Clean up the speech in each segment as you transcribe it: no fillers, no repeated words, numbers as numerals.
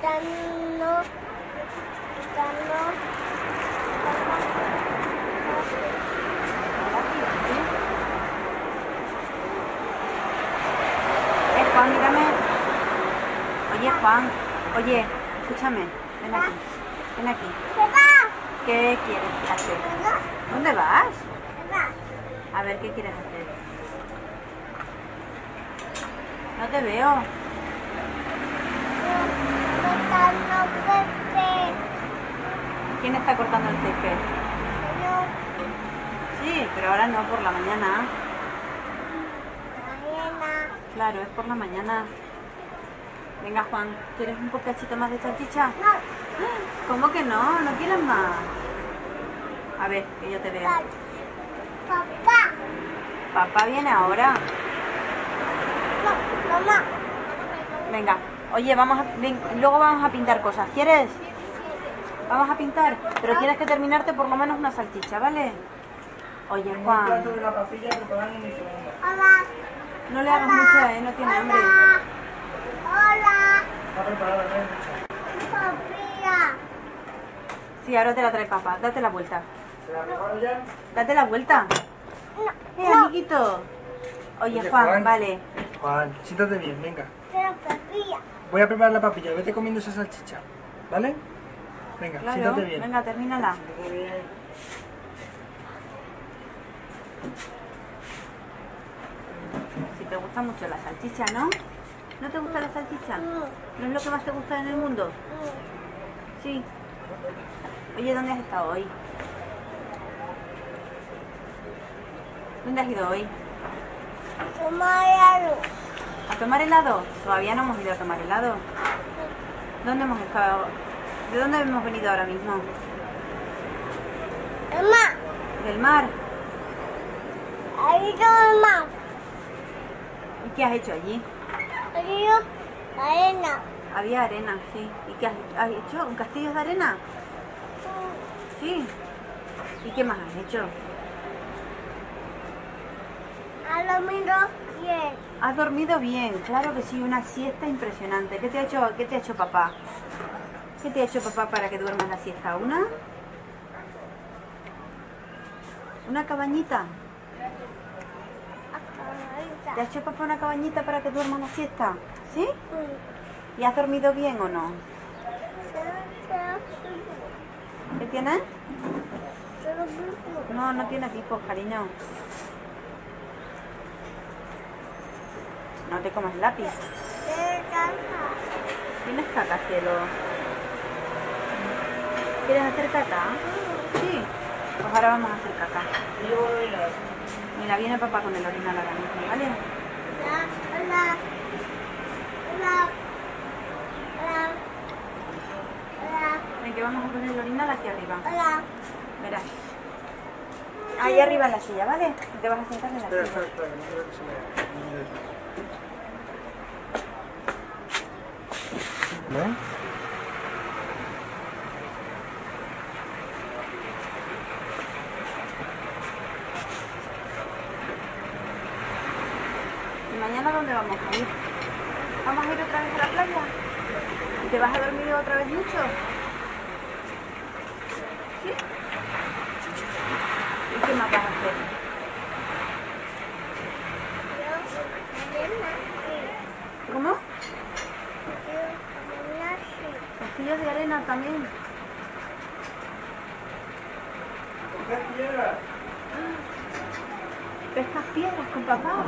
Juan, mírame. Oye, Juan. Oye, escúchame. Ven aquí. Ven aquí. ¿Qué quieres hacer? ¿Dónde vas? A ver, ¿qué quieres hacer? No te veo. ¿Quién está cortando el césped? Sí, pero ahora no, por la mañana. Claro, es por la mañana. Venga, Juan, ¿quieres un cachito más de salchicha? No. ¿Cómo que no? ¿No quieres más? A ver, que yo te vea. Papá. ¿Papá viene ahora? No, mamá. Venga, oye, luego vamos a pintar cosas. ¿Quieres? Vamos a pintar, pero tienes que terminarte por lo menos una salchicha, ¿vale? Oye, Juan. Hola. No le hagas mucha, no tiene hambre. Hola. Está preparada, Papilla. Sí, ahora te la trae papá. Date la vuelta. ¿Se la preparo ya? Date la vuelta. No. Amiguito. Oye, Oye, Juan, vale. Juan, siéntate bien, venga. Pero papilla. Voy a preparar la papilla, vete comiendo esa salchicha, ¿vale? Venga, Claro, siéntate bien. venga, termínala. Siéntate bien. Si te gusta mucho la salchicha, ¿no? ¿No te gusta la salchicha? No. ¿No es lo que más te gusta en el mundo? Sí. Oye, ¿dónde has estado hoy? ¿Dónde has ido hoy? Tomar helado. ¿A tomar helado? Todavía no hemos ido a tomar helado. ¿Dónde hemos estado? ¿De dónde hemos venido ahora mismo? Mamá. ¿Del mar? Ahí mamá. ¿Y qué has hecho allí? Ahí arena. Había arena, sí. ¿Y qué has hecho? ¿Un castillo de arena? Sí. ¿Y qué más has hecho? A lo miro bien. Has dormido bien, claro que sí, una siesta impresionante. ¿Qué te ha hecho papá? ¿Qué te ha hecho papá para que duermas la siesta? ¿Una cabañita? ¿Te ha hecho papá una cabañita para que duermas la siesta? ¿Sí? ¿Y has dormido bien o no? ¿Qué tienes? No, no tiene pipos, cariño. No te comas el lápiz. ¿Tienes caca, cielo? ¿Quieres hacer caca? Sí. Pues ahora vamos a hacer caca. Mira, viene papá con el orinal ahora mismo, ¿vale? Hola. Hola. Hola. Hola. Ven, que vamos a poner el orinal aquí arriba. Hola. Verás. Ahí arriba en la silla, ¿vale? Te vas a sentar en la Espera, silla. espera, que no quiero que se vea. ¿No? ¿Y mañana dónde vamos a ir? ¿Vamos a ir otra vez a la playa? ¿Y te vas a dormir otra vez mucho? ¿Sí? ¿Y qué más vas a hacer? ¿Cómo? Castillos de arena también. ¿Qué piedra? ¿Pescas piedras con papá?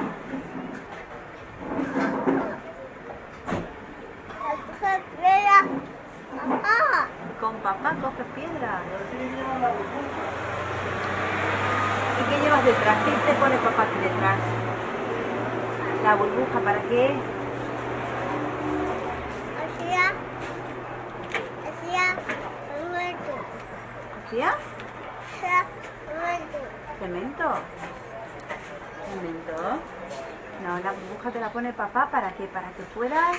Con papá coges piedras. ¿Y qué llevas detrás? ¿Qué te pone papá aquí detrás? La burbuja, ¿para qué? ¿Hacía? ¿Cemento? ¿Cemento? No, la burbuja te la pone papá, ¿para qué? Para que puedas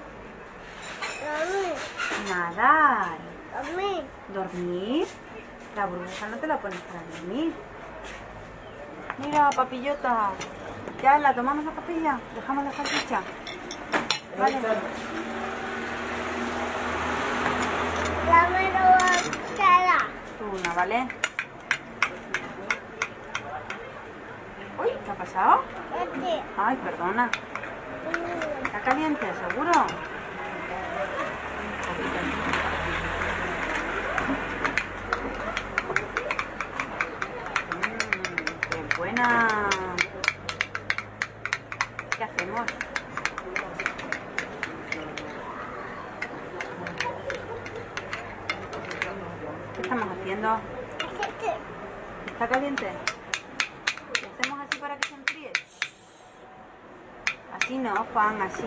nadar. ¿Dormir? La burbuja no te la pones para dormir. Mira, papillota. ¿Ya la tomamos la papilla? ¿Dejamos la salchicha? Vale. Dame la Una, ¿vale? Uy, ¿qué ha pasado? Ay, perdona. ¿Está caliente, seguro? ¡Qué buena! ¿Qué hacemos? ¿Qué estamos haciendo? ¿Está caliente? ¿Lo hacemos así para que se enfríe? Así no, Juan, así.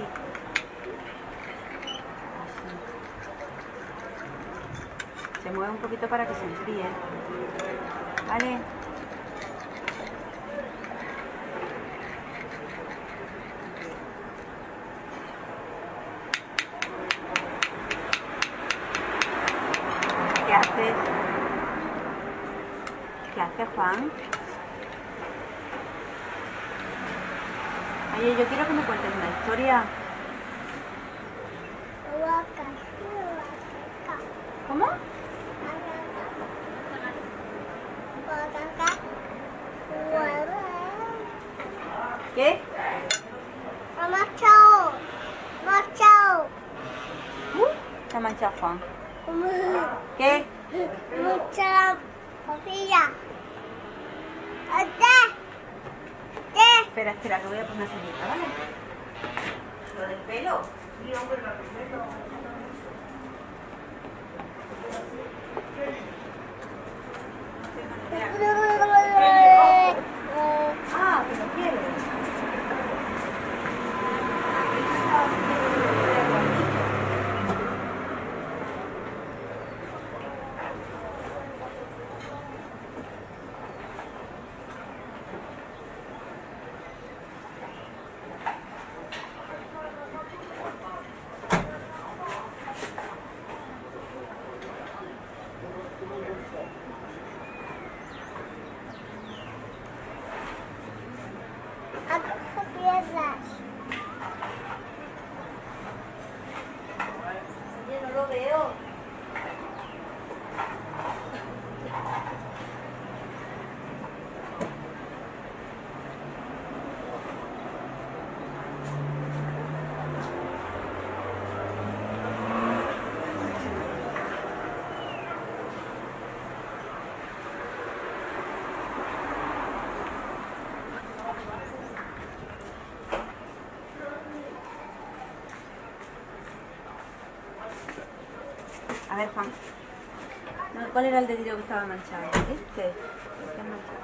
Así. Se mueve un poquito para que se enfríe. ¿Vale? ¿Qué haces? ¿Qué hace Juan? Oye, yo quiero que me cuentes una historia. ¿Cómo? ¿Qué? Mamá, chao. Mamá, chao. Se ha manchado Juan. ¿Qué? Mucha papilla. Espera, espera, que voy a poner una señita, ¿vale? Lo del pelo. Ah, que lo quieres. Oye, no lo veo. A ver, Juan. No, ¿cuál era el dedillo que estaba manchado? ¿Este? Este manchado.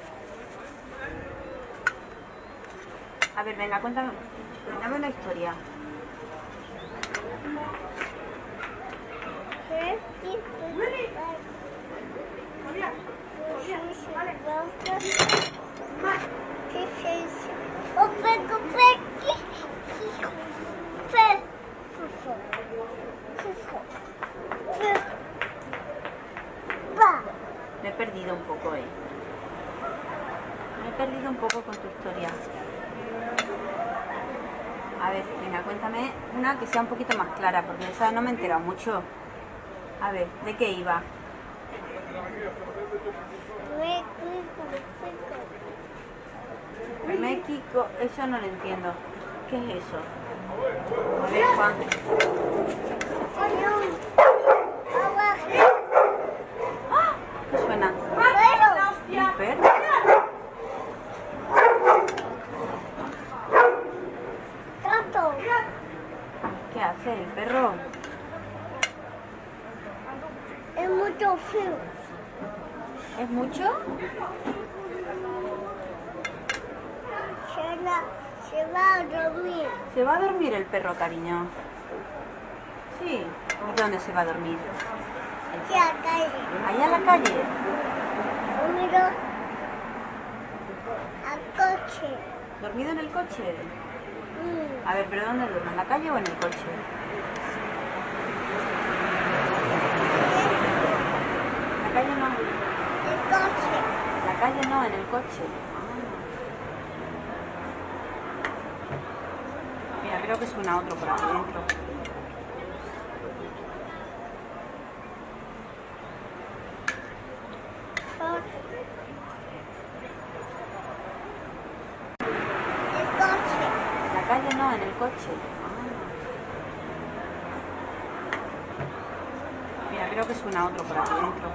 A ver, venga, cuéntame una historia. Me he perdido un poco, Me he perdido un poco con tu historia. A ver, venga, cuéntame una que sea un poquito más clara, porque esa no me he enterado mucho. A ver, ¿de qué iba? México, eso no lo entiendo. ¿Qué es eso? A ver, Juan. ¡Ah! ¿Qué suena? ¿Un perro? ¿Qué hace el perro? Es mucho frío. ¿Es mucho? Se va a dormir. ¿Se va a dormir el perro, cariño? Sí. ¿Y dónde se va a dormir? Aquí a la calle. ¿Allá en la calle? Dormido al coche. ¿Dormido en el coche? A ver, ¿pero dónde duerme? ¿En la calle o en el coche? ¿En la calle no? El coche. En la calle no, en el coche. Mira, creo que suena otro por aquí dentro. Creo que suena otro por aquí dentro.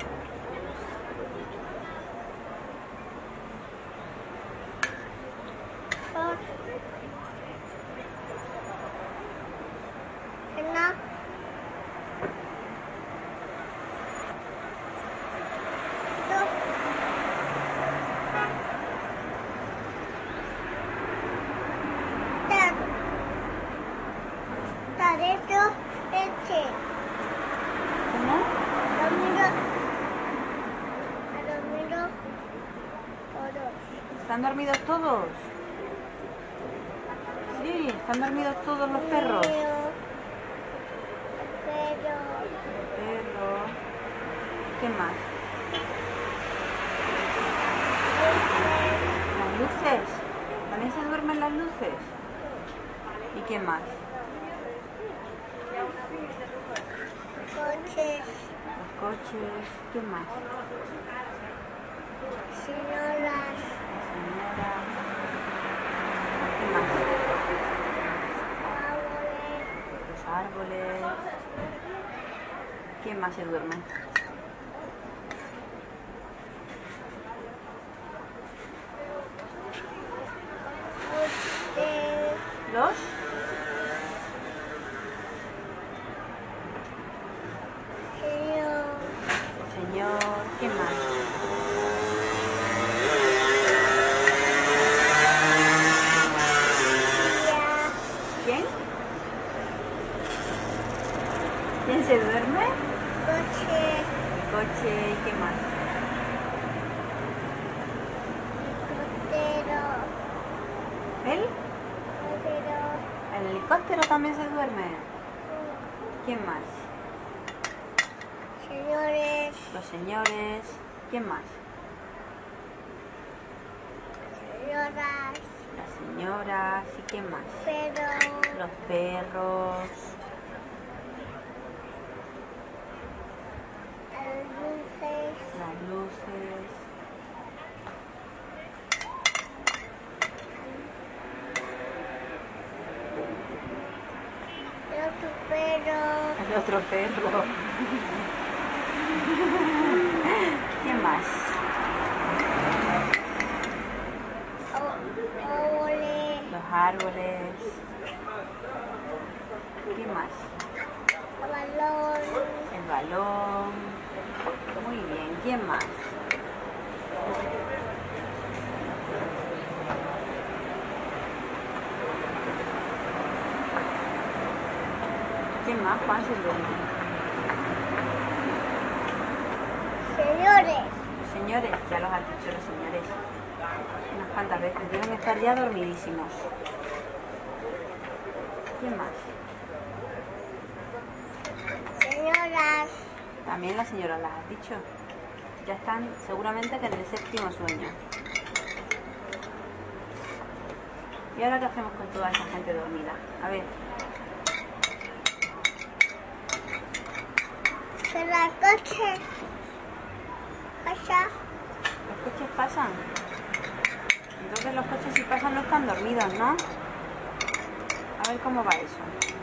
No. Está dentro leche. ¿Cómo? Dormido todos. ¿Están dormidos todos? Sí, están dormidos todos los perros. Pero Perro. ¿Qué más? Las luces. ¿También se duermen las luces? ¿Y qué más? coches, Los coches. ¿Qué más? señoras, Las señoras. ¿Qué más? árboles, Los árboles. ¿Quién más se duerme? usted, ¿Los? señor, Señor. ¿Qué más? tía, ¿Quién? ¿Quién se duerme? coche, El coche. ¿Y qué más? helicóptero, ¿Él? helicóptero, ¿El helicóptero también se duerme? ¿Quién más? señores, Los señores. ¿Quién más? señoras, Las señoras. ¿Y quién más? pero, Los perros. las luces, Las luces. el otro perro, El otro perro. ¿Quién más? árboles, Los árboles. ¿Qué más? balón, El balón. Muy bien. ¿Quién más? ¿Quién más? Juan se duerme. señores, Los señores, ya los has dicho los señores. Unas cuantas veces. Deben estar ya dormidísimos. ¿Quién más? señoras, También las señoras las has dicho. Ya están seguramente que en el séptimo sueño. ¿Y ahora qué hacemos con toda esa gente dormida? A ver, que la coche pasa, los coches pasan. Entonces los coches si pasan no están dormidos, ¿no? A ver cómo va eso.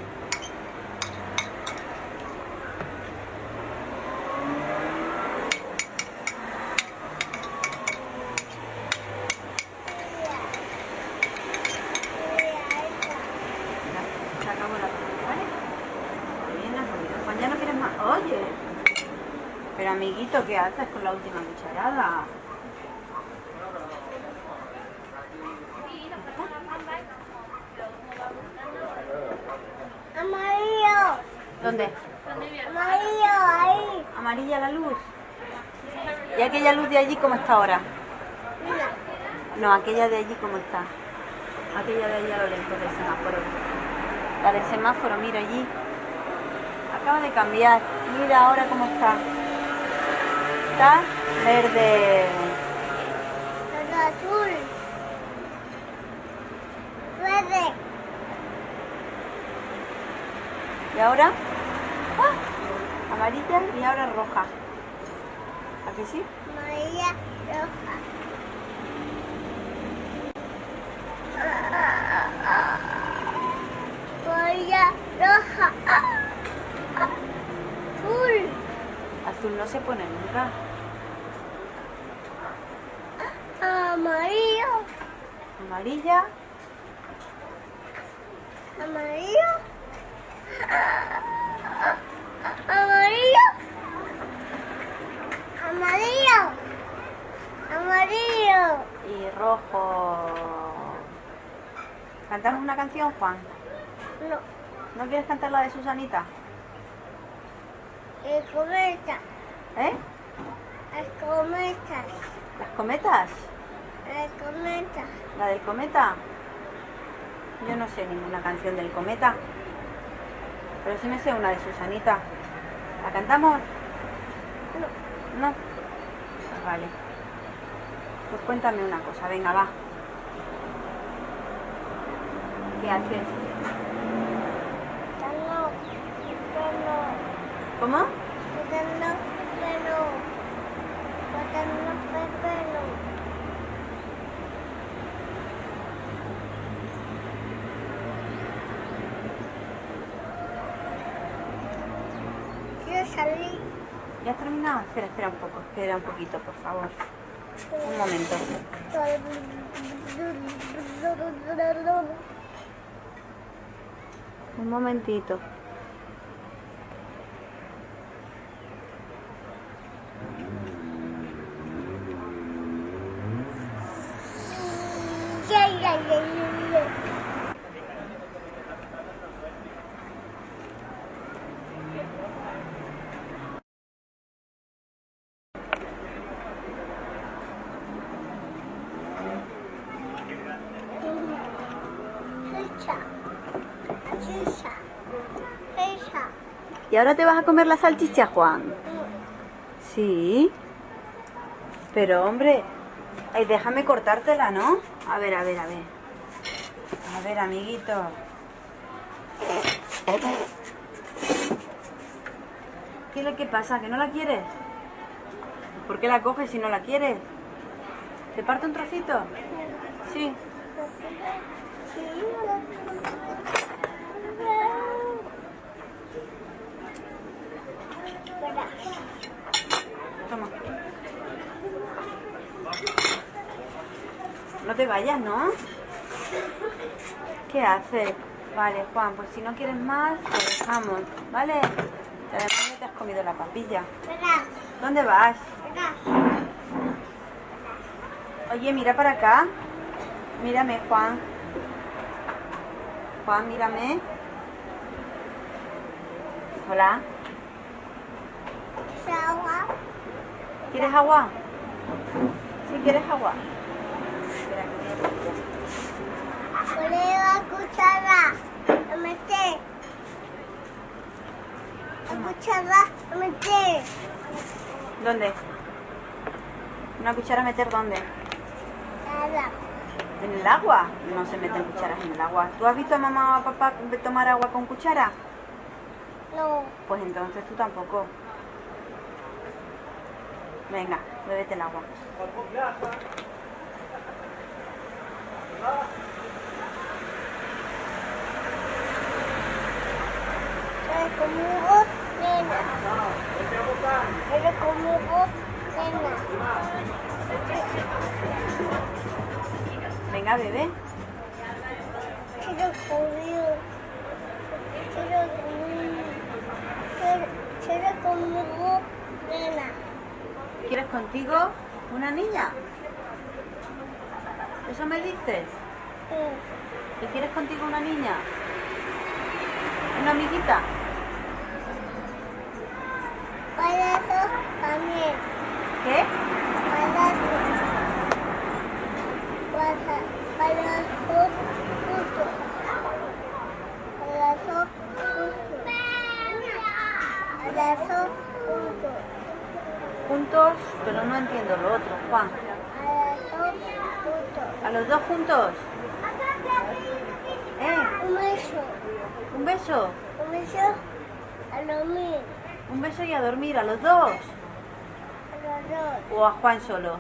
Ya, se acabó la comida, ¿vale? Muy bien, la comida. Juan, ya no quieres más. Oye. Pero amiguito, ¿qué haces con la última cucharada? amarillo, ¿Dónde? amarillo, ahí, Amarilla la luz. ¿Y aquella luz de allí cómo está ahora? mira, No, aquella de allí cómo está. Aquella de allí a lo lejos del semáforo. La del semáforo, mira allí. Acaba de cambiar. Mira ahora cómo está. Está verde. el azul, verde, Y ahora, ¡ah! Amarilla y ahora roja. ¿A que sí? amarilla, roja, amarilla, roja, azul, azul no se pone nunca. Amarillo. Amarilla. Amarillo. Amarillo. Amarillo. Amarillo. Y rojo. ¿Cantamos una canción, Juan? No. ¿No quieres cantar la de Susanita? El cometa. ¿Eh? Las cometas. ¿Las cometas? El cometa. ¿La del cometa? Yo no sé ninguna canción del cometa. Pero sí me sé una de Susanita. ¿La cantamos? No. No. Pues vale. Pues cuéntame una cosa, venga, va. ¿Qué haces? ¿Cómo? Quiero salir. ¿Ya has terminado? Espera un poco, espera un poquito, por favor. Un momento. Un momentito. ¿Y ahora te vas a comer la salchicha, Juan? Sí. Pero, hombre, ay, déjame cortártela, ¿no? A ver. A ver, amiguito. ¿Qué es lo que pasa? ¿Que no la quieres? ¿Por qué la coges si no la quieres? ¿Te parto un trocito? Sí. Toma. No te vayas, ¿no? ¿Qué haces? Vale, Juan, pues si no quieres más, lo dejamos, ¿vale? Y además ya te has comido la papilla. ¿Dónde vas? Oye, mira para acá. Mírame, Juan. Juan, mírame. Hola. ¿Quieres agua? ¿Sí quieres agua? Espera, que voy a Ponle la cuchara. Lo meté. La cuchara. Lo meté. ¿Dónde? ¿Una cuchara meter dónde? Nada. ¿En el agua? No se meten cucharas en el agua. ¿Tú has visto a mamá o a papá tomar agua con cuchara? No. Pues entonces tú tampoco. Venga, bébete el agua. ¿Quieres conmigo, nena? ¿Quieres conmigo, nena? Venga, bebé. Quiero conmigo. Quiero conmigo, nena. ¿Quieres contigo una niña? ¿Eso me dices? ¿Y quieres contigo una niña? ¿Una amiguita? Payaso también. ¿Qué? Payaso. Payaso justo. Payaso justo. Payaso justo. Juntos, pero no entiendo lo otro, Juan. Payaso justo. ¿A los dos juntos? Un beso. ¿Un beso? Un beso a dormir. ¿Un beso y a dormir a los dos? A los dos. ¿O a Juan solo?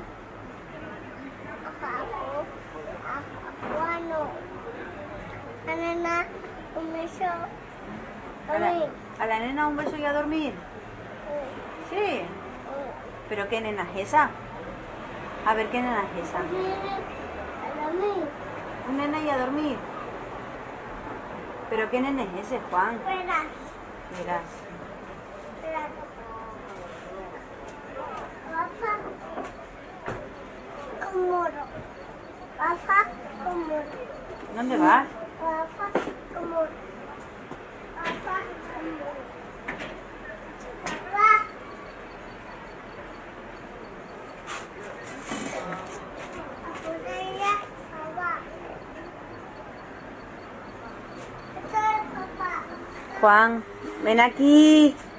A Juan no. A nena, un beso a ¿A la, dormir. a la nena un beso y a dormir? Sí. ¿Pero qué nena es esa? A ver, ¿qué nena es esa? A dormir. Un nene y a dormir. ¿Pero qué nene es ese, Juan? Verás. Verás. Verás. Papá. Comoro. Papá. Comoro. ¿Dónde vas? Papá. Comoro. Papá. Comoro. Papá. Apoya. Papá. Esto es papá. Juan, ven aquí.